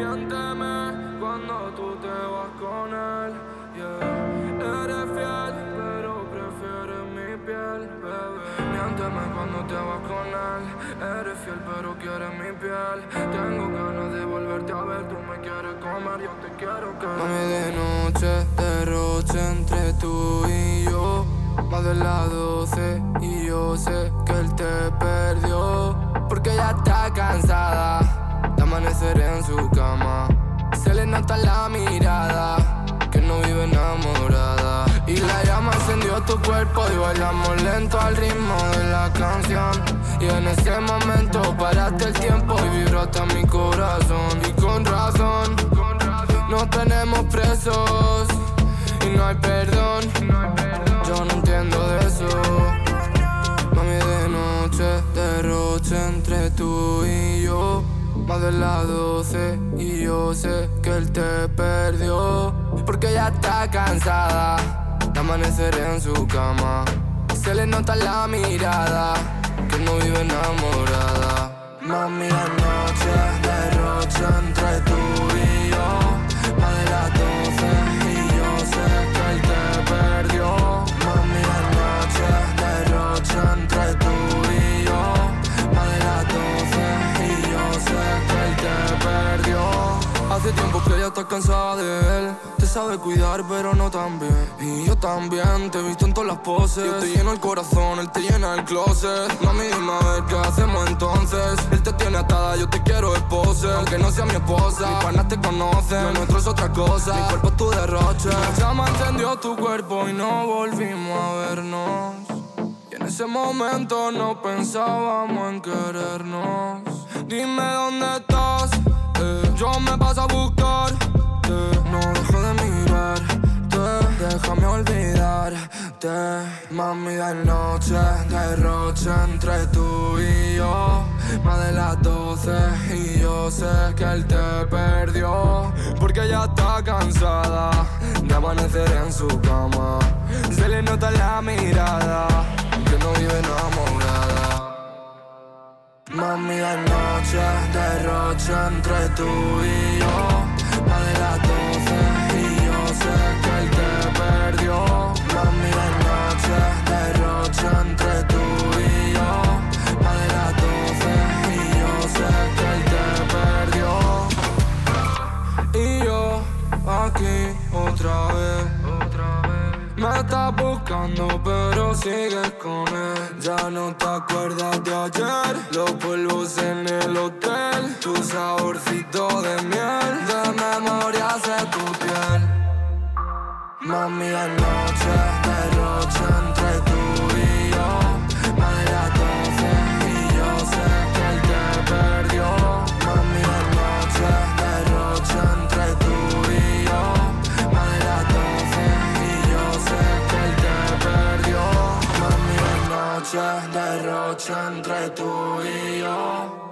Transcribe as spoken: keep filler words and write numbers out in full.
Miénteme cuando tú te vas con él, yeah. Eres fiel, pero prefieres mi piel, bebé. Miénteme cuando te vas con él. Eres fiel, pero quieres mi piel. Tengo ganas de volverte a ver. Tú me quieres comer, yo te quiero que. Mami, de noche, derroche entre tú y yo. Más de las doce y yo sé que él te perdió, porque ya está cansada de amanecer en su cama. Se le nota la mirada que no vive enamorada. Y la llama encendió tu cuerpo y bailamos lento al ritmo de la canción. Y en ese momento paraste el tiempo y vibraste mi corazón. Y con razón, nos tenemos presos y no hay perdón. Yo no entiendo de eso. Mami, de noche, derroche entre tú y yo. Más de las doce y yo sé que él te perdió, porque ya está cansada de amanecer en su cama. Se le nota la mirada que no vive enamorada. Mami, anoche derroche entre tú y yo. Más de las doce y yo sé que él te perdió. Mami, anoche derroche entre tú y yo. Más de las doce y yo sé que él te perdió. Hace tiempo que ya estás cansada de él. Te sabe cuidar pero no tan bien. Y yo también, te he visto en todas las poses. Yo te lleno el corazón, él te llena el closet. Mami, dime a ver qué hacemos entonces. Él te tiene atada, yo te quiero esposa. Aunque no sea mi esposa, mis panas te conocen. Lo nuestro es otra cosa, mi cuerpo es tu derroche. La llama encendió tu cuerpo y no volvimos a vernos. Y en ese momento no pensábamos en querernos. Dime dónde estás, eh, yo me paso a buscarte. No dejo de mirarte, déjame olvidarte. Mami, de noche, derroche entre tú y yo. Más de las doce y yo sé que él te perdió, porque ella está cansada de amanecer en su cama. Se le nota la mirada que no vive enamorada. Mami, de noche, derroche entre tú y yo. Más de las doce y yo sé que él te perdió. Mami, de noche, derroche entre tú y yo. Más de las doce y yo sé que él te perdió. Y yo aquí otra vez. Me estás buscando pero sigues con él. Ya no te acuerdas de ayer, los polvos en el hotel, tu saborcito de miel, de memoria hace tu piel. Mami, de noche, derroche entre tú y yo. Más de las doce y yo sé que él te perdió. Mami, de noche, derroche entre tú y yo. Más de las doce y yo sé que él te perdió. Mami, de noche, derroche entre tú y yo.